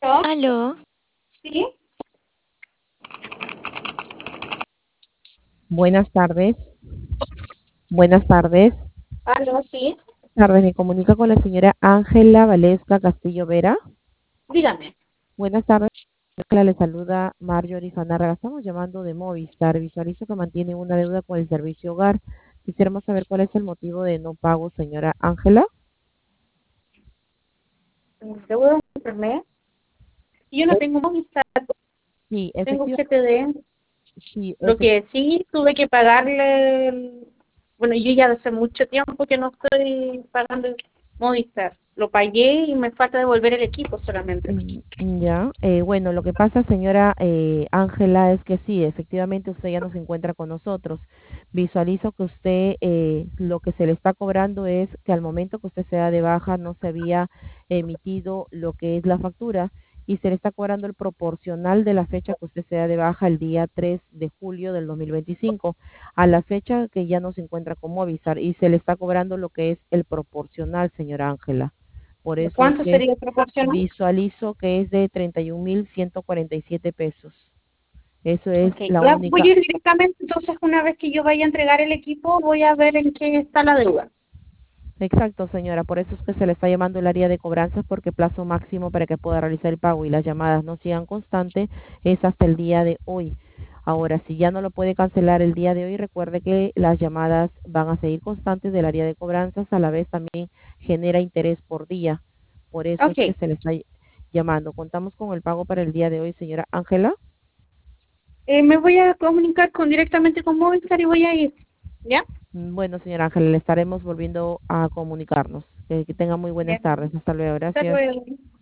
¿No? Aló, Sí, Buenas tardes, buenas tardes. algo sí. Tardes, me comunica con la señora Ángela Valesca Castillo Vera. Dígame. Buenas tardes, Ángela, le saluda Marjorie Fanarra. Estamos llamando de Movistar. Visualizo que mantiene una deuda con el servicio hogar. Quisiéramos saber cuál es el motivo de no pago, señora Ángela. Debo de internet. Yo no tengo Movistar, Sí, tengo efectivamente, GTD. sí, Lo que sí tuve que pagarle, bueno, yo ya hace mucho tiempo que no estoy pagando el Movistar. Lo pagué y me falta devolver el equipo solamente. Ya, bueno, lo que pasa, señora Ángela, es que sí, efectivamente usted ya no se encuentra con nosotros. Visualizo que usted lo que se le está cobrando es que al momento que usted se da de baja no se había emitido lo que es la factura y se le está cobrando el proporcional de la fecha que usted se da de baja el día 3 de julio del 2025 a la fecha que ya no se encuentra con Movistar y se le está cobrando lo que es el proporcional, señora Ángela. Por eso es ¿Cuánto que sería proporcional? visualizo que es de 31.147 pesos. Eso es Ok, la voy a única. ir directamente, entonces una vez que yo vaya a entregar el equipo, voy a ver en qué está la deuda. Exacto, señora. Por eso es que se le está llamando el área de cobranzas porque plazo máximo para que pueda realizar el pago y las llamadas no sigan constantes es hasta el día de hoy. Ahora, si ya no lo puede cancelar el día de hoy, recuerde que las llamadas van a seguir constantes del área de cobranzas, a la vez también genera interés por día. Por eso es que Ok, se le está llamando. Contamos con el pago para el día de hoy, señora Ángela. me voy a comunicar directamente con Movistar y voy a ir. ¿Ya? Bueno, señora Ángela, le estaremos volviendo a comunicarnos. Que tenga muy buenas Bien. tardes. Hasta luego. Hasta Gracias. luego.